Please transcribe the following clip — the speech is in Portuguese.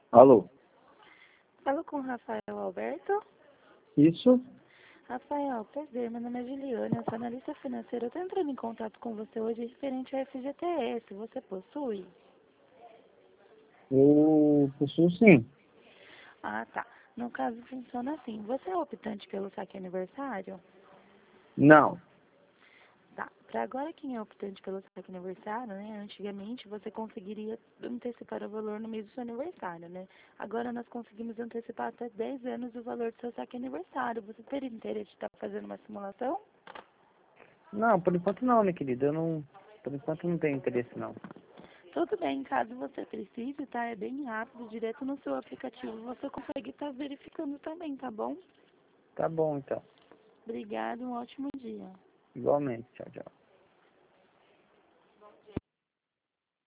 Alô? Falo com o Rafael Alberto. Isso? Rafael, prazer, meu nome é Juliana, eu sou analista financeira. Eu estou entrando em contato com você hoje referente ao FGTS. Você possui? Eu possuo sim. Ah, tá. No caso, funciona assim. Você é optante pelo saque aniversário? Não. Tá. Para agora, quem é optante pelo saque aniversário, né? Antigamente, você conseguiria antecipar o valor no mês do seu aniversário, né? Agora, nós conseguimos antecipar até 10 anos o valor do seu saque aniversário. Você teria interesse de estar fazendo uma simulação? Não, por enquanto não, minha querida. Eu não. Por enquanto não tenho interesse não. Tudo bem, caso você precise, tá? É bem rápido, direto no seu aplicativo você consegue estar verificando também, tá bom? Tá bom então. Obrigada, um ótimo dia. Igualmente. Tchau, tchau.